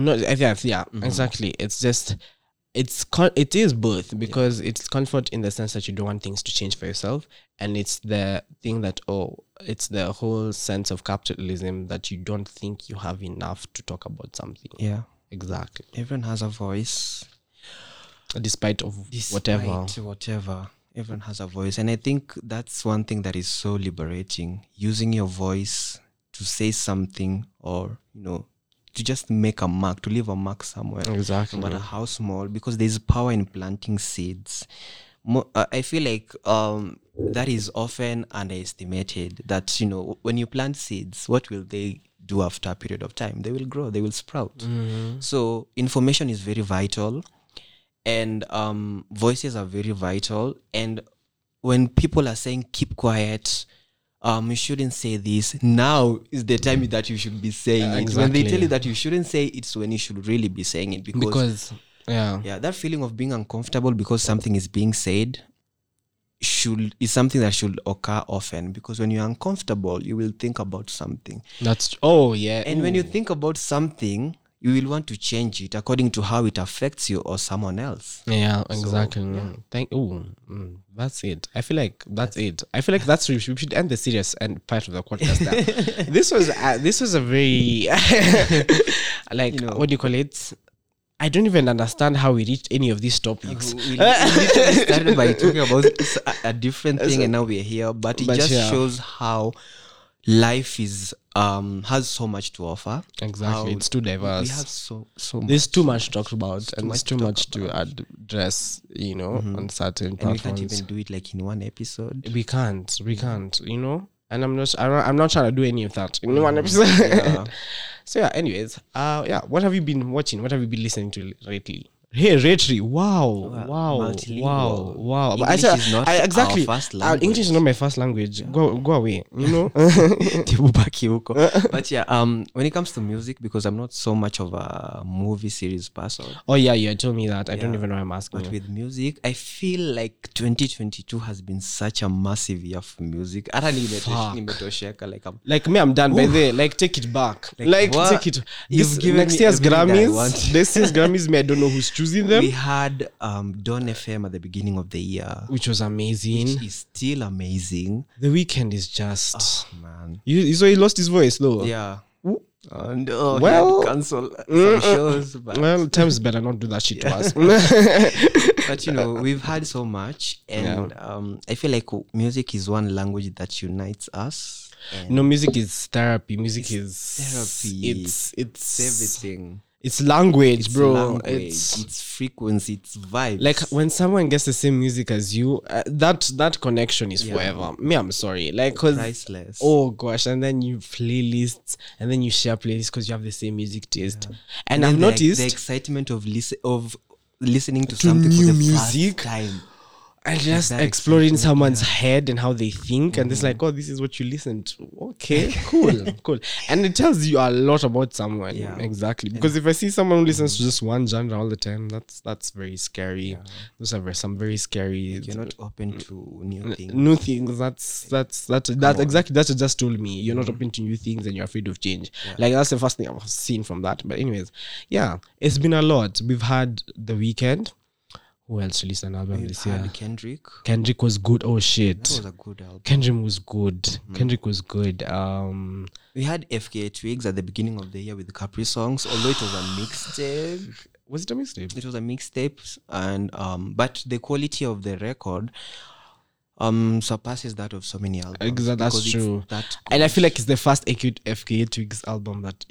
exactly. It's just it is both, because it's comfort in the sense that you don't want things to change for yourself, and it's the thing that it's the whole sense of capitalism that you don't think you have enough to talk about something. Yeah, exactly. Everyone has a voice, despite whatever. Everyone has a voice, and I think that's one thing that is so liberating. Using your voice to say something, or to just make a mark, to leave a mark somewhere. Exactly. No matter how small, because there's power in planting seeds. I feel like that is often underestimated, that, when you plant seeds, what will they do after a period of time? They will grow, they will sprout. Mm-hmm. So information is very vital, and voices are very vital. And when people are saying, keep quiet, you shouldn't say this, now is the time that you should be saying it. Exactly. When they tell you that you shouldn't say it, it's when you should really be saying it, because that feeling of being uncomfortable because something is being said is something that should occur often, because when you're uncomfortable, you will think about something. And when you think about something, you will want to change it according to how it affects you or someone else. Yeah, exactly. That's it. I feel like that's it. I feel like we should end the serious and part of the podcast now. This was a very what do you call it? I don't even understand how we reached any of these topics. We literally started by talking about a different thing, and now we're here. But it just shows how life is has so much to offer. Exactly. It's too diverse. We have so There's much, too so much to talk about, and there's too much to address, on certain and we platforms. can't even do it like in one episode. We can't, and I'm not trying to do any of that in one episode. Yeah. So yeah, anyways, what have you been watching? What have you been listening to lately? Hey, lately, wow. Multilingual. But English is not exactly. our first language. English is not my first language. Go away. Tibubaki huko. But yeah, when it comes to music, because I'm not so much of a movie series person. Oh yeah, you told me that. I don't even know why I'm asking. But with music, I feel like 2022 has been such a massive year for music. Hata nimetosheka, like me, I'm done by the like take it back. Like what? take it. You've given next me year's everything that I Grammys. want. This year's Grammys, me I don't know who's choosing them, we had Dawn FM at the beginning of the year, which was amazing. which is still amazing. The Weeknd is just Man, you saw he lost his voice though. yeah. Ooh. And he Well, had to cancel some shows, but Well, times better not do that shit to us. but we've had so much, and I feel like music is one language that unites us. And Music is therapy. Music is therapy. It's everything. It's language, It's bro. language, It's it's frequency, it's vibes. like when someone gets the same music as you, that connection is forever. Me, I'm sorry, like cause priceless. oh gosh, and then you playlists, and then you share playlists because you have the same music taste. And then I've noticed the excitement of listening to something new for the music. first time. and just that exploring excitement, someone's head and how they think, and it's like, oh, this is what you listen to. Okay, cool. And it tells you a lot about someone. Yeah. Exactly. Because if I see someone who listens to just one genre all the time, that's very scary. Those are some very scary. You're not open to new things. New things. That's exactly that's what just told me. You're not open to new things and you're afraid of change. Like that's the first thing I've seen from that. But anyways, yeah, it's been a lot. We've had The Weeknd. Who else released an album this year? Kendrick. Kendrick was good. Oh shit. That was a good album. Kendrick was good. Kendrick was good. We had FKA Twigs at the beginning of the year with Capri Songs, although it was a mixtape. Was it a mixtape? It was a mixtape, and but the quality of the record surpasses that of so many albums. Exactly, that's because true. it's that And I good. feel like it's the first FKA Twigs album that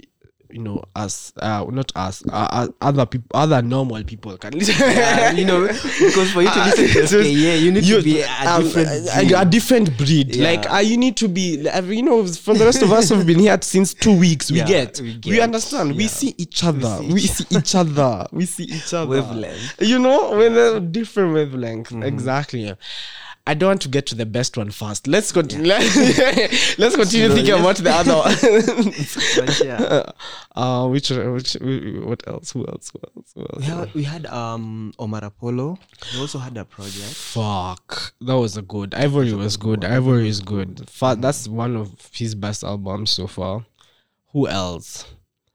us, not us, other people, other normal people can listen. Because for you to listen to FKA, you need to be a different breed. a different breed. Yeah. Like you need to be, for the rest of us who've been here since 2 weeks, we we we understand. We Yeah. see each other. We see each other. We see each other. Wavelength. We're different wavelength. Exactly. I don't want to get to the best one first. Let's continue. Let's continue thinking about the other one. But yeah. What else? Who else? We had Omar Apollo. He also had a project. Fuck, that was a good. Ivory was good. Ivory is good. That's one of his best albums so far. Who else?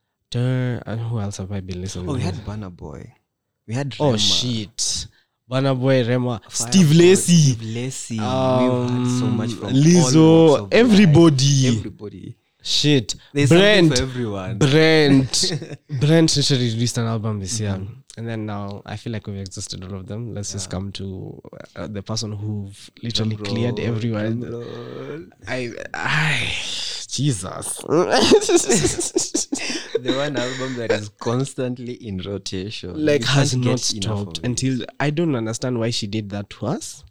Who else have I been listening? Oh, we to? had Burna Boy. We had Oh Rema. shit. Burna Boy, Rema, Fireboy, Steve Lacy, Steve Lacy. We've had so much from all walks Lizzo, of life. everybody. Shit. There's something for everyone. Brent literally released an album this year. And then now I feel like we've exhausted all of them. Let's just come to the person who've literally cleared everyone. Jesus. The one album that is constantly in rotation. Like You has can't not get enough of stopped it. until I don't understand why she did that to us.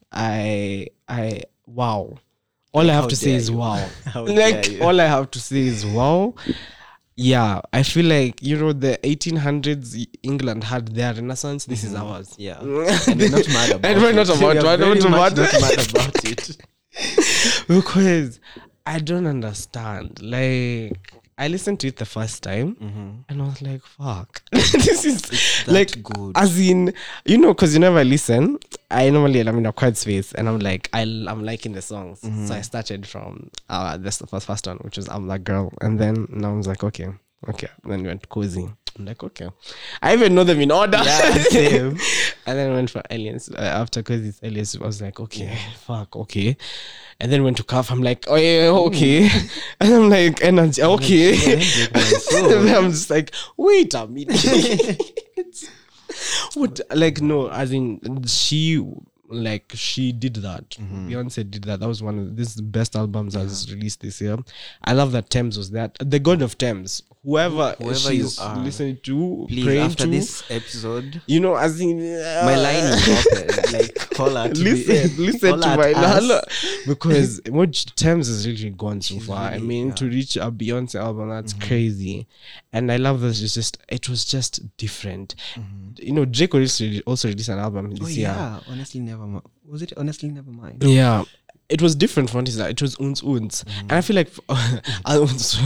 Wow. All I have to say dare is you. wow. How Like dare you. all I have to say is wow. Yeah, I feel like the 1800s England had their renaissance. This is ours. Yeah. And we're not mad about And we're not it. about We it. are I don't very want much to not mad. mad about it. Because I don't understand. Like I listened to it the first time and I was like, fuck. This is that like good. as in, because whenever I listen, I'm in a quiet space and I'm like, I'm liking the songs. So I started from that's the first one, which was I'm That Girl. And then now I was like, okay. Then we went Cozy. I'm like, okay. I even know them in order. Yeah, same. And then went for Aliens. After Cozy's Aliens, I was like, okay, fuck, okay. And then went to Cuff. I'm like, oh yeah, okay. And I'm like, Energy, okay. And then I'm just like, wait a minute. What? Like, no, as in, Like she did that. Beyonce did that. That was one of this is the best albums as released this year. I love that Thames was that. The God of Thames. Whoever she's you are, listening to, please, praying after to, this episode, you know, as in my line is open. Like, call her to listen call to her my us. lala, because what Thames has really gone so far. I really- mean, yeah. to reach a Beyonce album, that's crazy, and I love that. It was just different. You know, Drake also released an album this year. Honestly, never mind. Was it honestly never mind? Yeah. It was different from this. It was uns. And I feel like uns.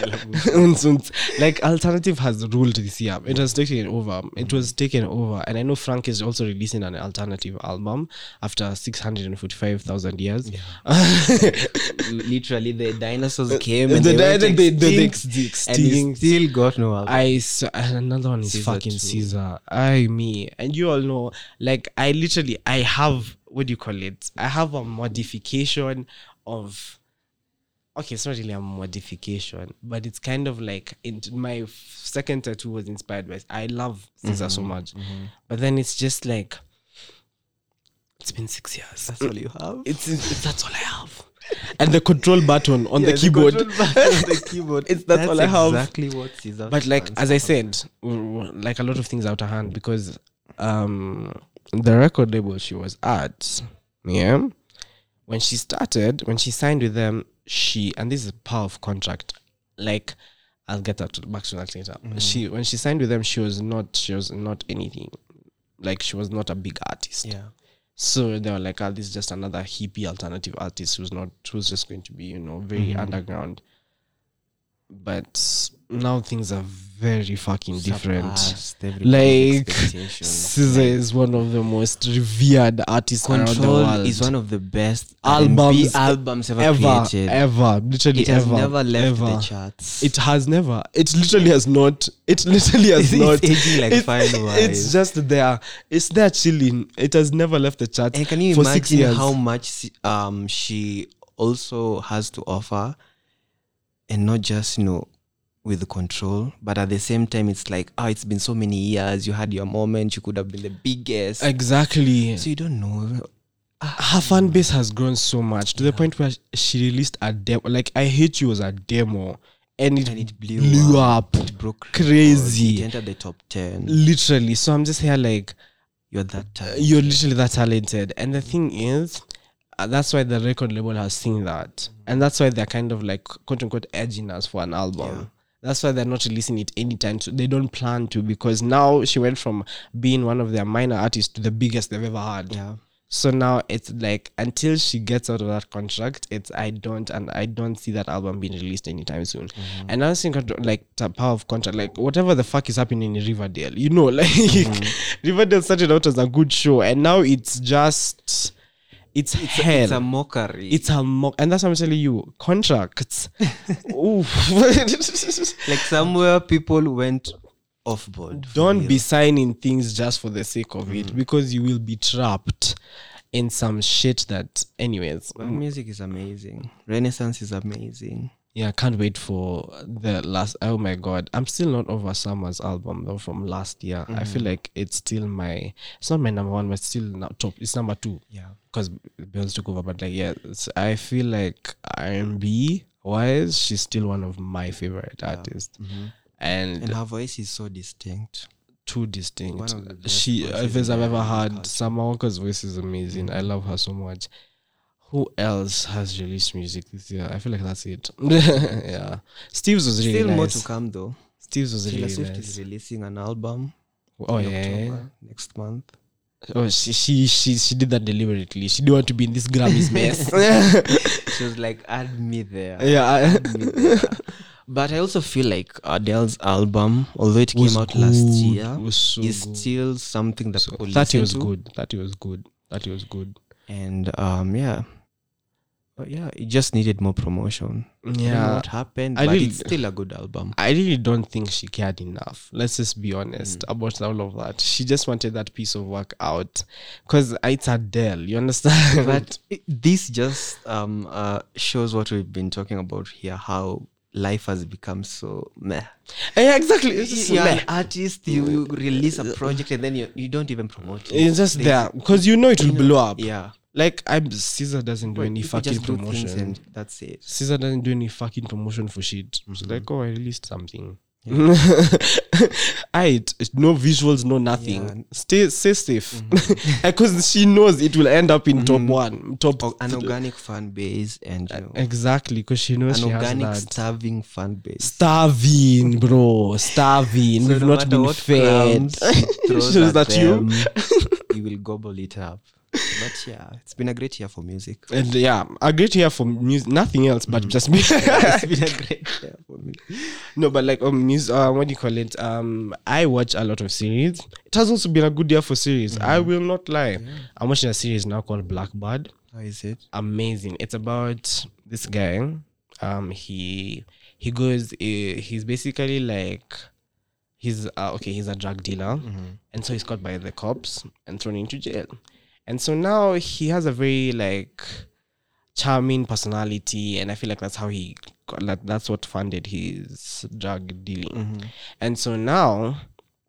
Like alternative has ruled this year. It has taken over. It was taken over. And I know Frank is also releasing an alternative album after 645,000 years. Literally, the dinosaurs came and The they went extinct. and he still got no album. Another one is Caesar fucking too. Caesar. Me. And you all know, like, I have, what do you call it? I have a modification of, okay, it's not really a modification, but it's kind of like, my second tattoo was inspired by, I love Caesar so much. But then it's just like, it's been 6 years. That's all you have. It's that's all I have. And the control button on the keyboard. That's all I have. Exactly what Caesar. But like, fans as I have. said, like a lot of things out of hand, because the record label she was at, when she signed with them, and this is a power of contract, like, I'll get back to that later. When she signed with them, she was not anything, like, she was not a big artist. Yeah. So they were like, this is just another hippie alternative artist who's just going to be, very underground. But now things are very fucking different. Surpassed everybody's Like, expectations. Caesar is one of the most revered artists around the Control world. is one of the best Albums R&B albums ever created. ever, literally It has ever, never left ever. the charts. It has never. It literally has not. It literally has It's not. aging like fine wine. It's just there. It's there chilling. It has never left the chart. And can you for 6 imagine years. how much she also has to offer, and not just with the control, but at the same time it's like, it's been so many years, you had your moment, you could have been the biggest. Exactly. So you don't know. Her fan base has grown so much to the point where she released a demo. Like, I Hate You was a demo, and it blew up. It broke Crazy. It entered the top 10. Literally. So I'm just here like, You're that talented. you're literally that talented. And the thing is, that's why the record label has seen that. And that's why they're kind of like, quote unquote, edging us for an album. Yeah. That's why they're not releasing it anytime soon. They don't plan to, because now she went from being one of their minor artists to the biggest they've ever had. Yeah. So now it's like, until she gets out of that contract, I don't see that album being released anytime soon. And I think like the power of contract, like whatever the fuck is happening in Riverdale, like Riverdale started out as a good show, and now it's just it's hell. It's a mockery. It's a and that's what I'm telling you. Contracts. Oof. like somewhere people went off board. for Don't real. be signing things just for the sake of it, because you will be trapped in some shit that, anyways. Well, music is amazing. Renaissance is amazing. Yeah, I can't wait for the last. Oh my god, I'm still not over Summer's album though from last year. I feel like it's still it's not my number one, but still not top. It's number 2. Yeah. Because Beyonce took over. But like, yeah, I feel like R&B wise, she's still one of my favorite artists, And her voice is so distinct. too distinct. One of the best She, voices if I've in ever R&B had, culture. Summer Walker's voice is amazing. I love her so much. Who else has released music this year? I feel like that's it. Yeah, Steve's was really Still nice. more to come though. Steve's was Taylor really Swift nice. is releasing an album Oh in yeah. October, next month. Oh, she did that deliberately. She didn't want to be in this Grammys mess. She was like, add me there. Yeah, Add me there. But I also feel like Adele's album, although it came out last year, was so is good. still something that people That listen was to. good. That was good. That was good. And yeah. But yeah, it just needed more promotion. I don't know Yeah, what happened, I but really- it's still a good album. I really don't think she cared enough. Let's just be honest about all of that. She just wanted that piece of work out, because it's Adele. You understand? But this just shows what we've been talking about here, how life has become so meh. Yeah, exactly. It's just You're an meh. artist, you you release a project and then you don't even promote it. It's just there because you know it will blow up. Yeah. Like Caesar doesn't do any People fucking just do things promotion. and that's it. Caesar doesn't do any fucking promotion for shit. It's like, oh, I released something. No visuals, no nothing. Yeah. Stay safe, because she knows it will end up in top one, top An organic fan base and you know, exactly, because she knows an she has organic that. starving fan base. Starving, bro, starving. So We've no not matter been what fed. crumbs throws Shows at that you. them, you will gobble it up. But yeah, it's been a great year for music. And yeah, a great year for music. Nothing else, but just me. It's been a great year for me. No, but like music. What do you call it? I watch a lot of series. It has also been a good year for series. I will not lie. I'm watching a series now called Blackbird. How is it? Amazing. It's about this guy. He goes. He's basically like. He's a drug dealer, and so he's caught by the cops and thrown into jail. And so now he has a very like charming personality, and I feel like that's how he got, like, that's what funded his drug dealing. And so now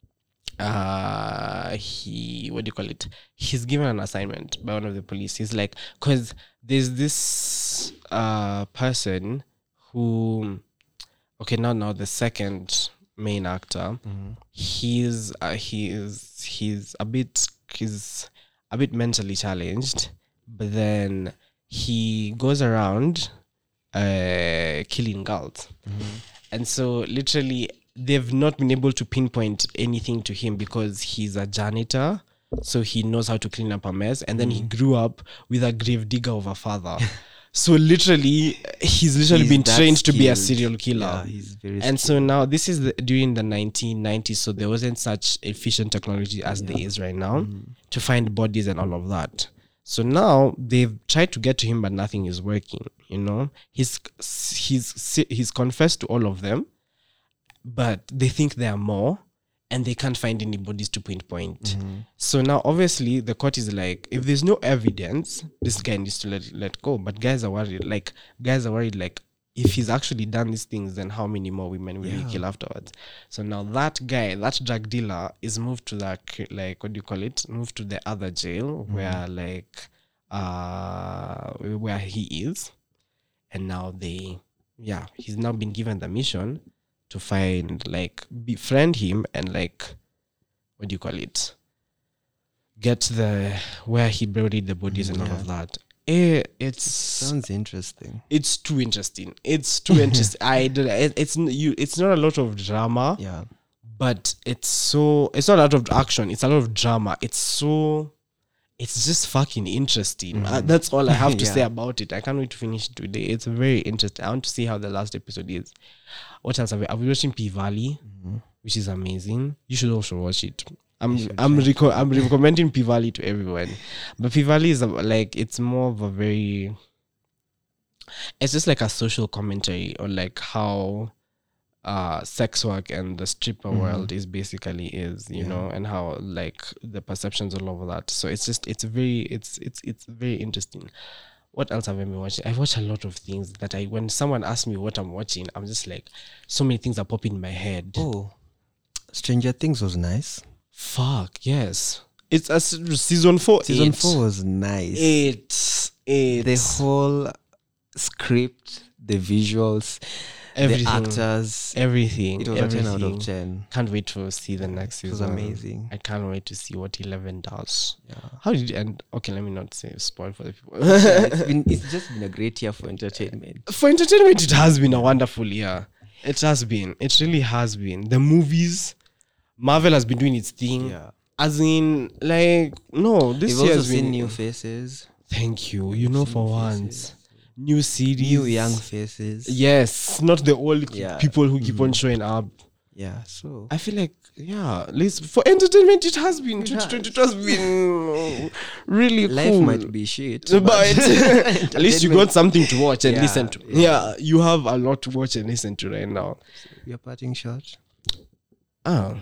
he, what do you call it? He's given an assignment by one of the police. He's like, because there's this person who, now the second main actor, he's a bit mentally challenged, but then he goes around killing girls. And so literally they've not been able to pinpoint anything to him because he's a janitor, so he knows how to clean up a mess, and then he grew up with a grave digger of a father. So literally he's been that trained to be a skilled. serial killer. Yeah, he's very And so now this is during the 1990s, so there wasn't such efficient technology as there is right now to find bodies and all of that. So now they've tried to get to him, but nothing is working. You know, he's confessed to all of them, but they think there are more, and they can't find any bodies to pinpoint. So now obviously the court is like, if there's no evidence, this guy needs to let go. But guys are worried. Like if he's actually done these things, then how many more women will he kill afterwards? So now that guy, that drug dealer, is moved to moved to the other jail where where he is. And now he's now been given the mission to find, befriend him and get where he buried the bodies and all of that. Sounds interesting. It's too interesting. It's too interesting. It's not a lot of drama. Yeah. But it's not a lot of action. It's a lot of drama. It's just fucking interesting. That's all I have to say about it. I can't wait to finish it today. It's very interesting. I want to see how the last episode is. What else have we? I've been watching P Valley, which is amazing. You should also watch it. I'm recommending P Valley to everyone. But P Valley is it's more of a very. It's just like a social commentary on how sex work and the stripper world is you know, and how the perceptions all over that. So it's very interesting. What else have I been watching? I've watched a lot of things that when someone asks me what I'm watching, I'm just like, so many things are popping in my head. Oh, Stranger Things was nice. Fuck yes, it's a season 4. Season 4 was nice. The whole script, the visuals, everything, the actors, everything. It was a 10 out of 10. Can't wait to see the next season. It was amazing. I can't wait to see what 11 does. Yeah. How did it end? Okay, let me not say spoil for the people. It's just been a great year for entertainment. For entertainment, it has been a wonderful year. It has been. It really has been. The movies, Marvel has been doing its thing. Yeah. As in, no, this We've year also has been seen new faces. Thank you. You know, for once. New series. New young faces. Yes, not the old people who keep on showing up. Yeah, so I feel like, at least for entertainment, it has been. 2020 has been really cool. Life might be shit, but at least you got something to watch and listen to. Yeah. You have a lot to watch and listen to right now. Your parting shot. Well,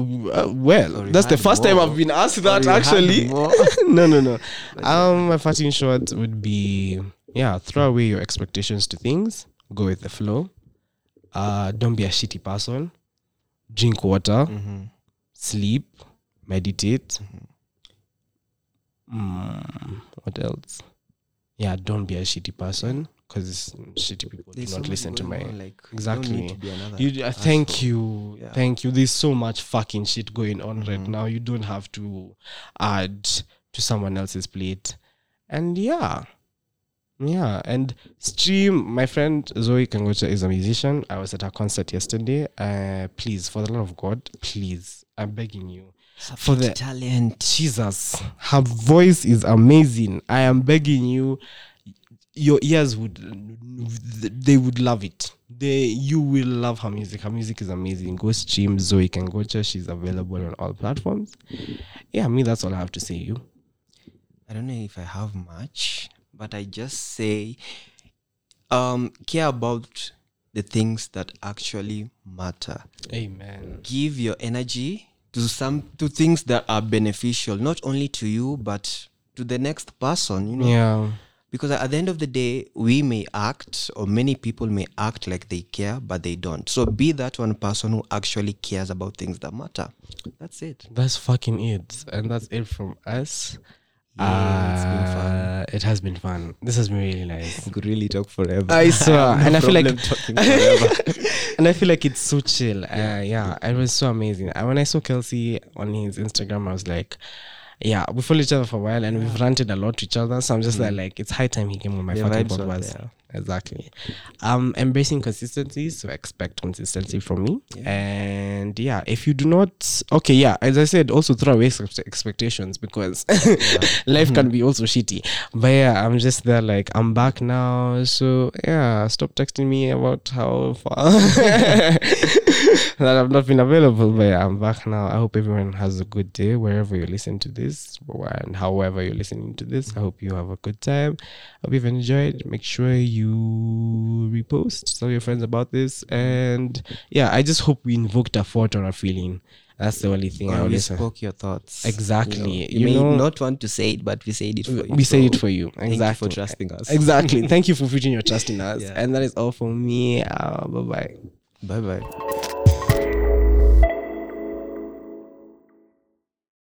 Or that's the had first time more. I've been asked Or that you had actually. more. No. My parting shot would be, throw away your expectations to things, go with the flow, don't be a shitty person. Drink water. Mm-hmm. Sleep. Meditate. What else? Yeah, don't be a shitty person, because shitty people There's do so not much listen to going my on, like, you don't exactly. need to be another Thank asshole. you, Yeah. thank you. There's so much fucking shit going on right Mm-hmm. now. You don't have to add to someone else's plate. And yeah, and stream. My friend Zoe Kangocha is a musician. I was at her concert yesterday. Please, for the love of God, please, I'm begging you. For the talent. Jesus, her voice is amazing. I am begging you. Your ears they would love it. You will love her music. Her music is amazing. Go stream Zoe Kangocha. She's available on all platforms. Yeah, me, that's all I have to say. You. I don't know if I have much, but I just say, care about the things that actually matter. Amen. Give your energy to things that are beneficial, not only to you but to the next person. You know. Yeah. Because at the end of the day, we may act, or many people may act like they care, but they don't. So be that one person who actually cares about things that matter. That's it. That's fucking it. And that's it from us. Yeah, it's been fun. It has been fun. This has been really nice. We could really talk forever. I swear. And I feel like talking forever. and I feel like it's so chill. Yeah, it was so amazing. When I saw Kelsey on his Instagram, I was like, yeah, we followed each other for a while and we've ranted a lot to each other. So I'm just like, it's high time he came on my The fucking vibes are podcast. there. Exactly. Embracing consistency, so expect consistency from me. And yeah, if you do not, okay, yeah, as I said, also throw away expectations, because life can be also shitty. But yeah, I'm just there like, I'm back now. So yeah, stop texting me about how far that I've not been available. But yeah, I'm back now. I hope everyone has a good day wherever you listen to this, and however you're listening to this. I hope you have a good time. I hope you've enjoyed. Make sure you repost, tell your friends about this, and yeah, I just hope we invoked a thought or a feeling. That's the only thing I Or you always say. spoke your thoughts. Exactly. You may know, not want to say it, but we said it for you. we say it for you. Thank you Exactly. for trusting us. Exactly. Thank you for putting your trust in us. Yeah. And that is all for me. Bye bye. Bye-bye.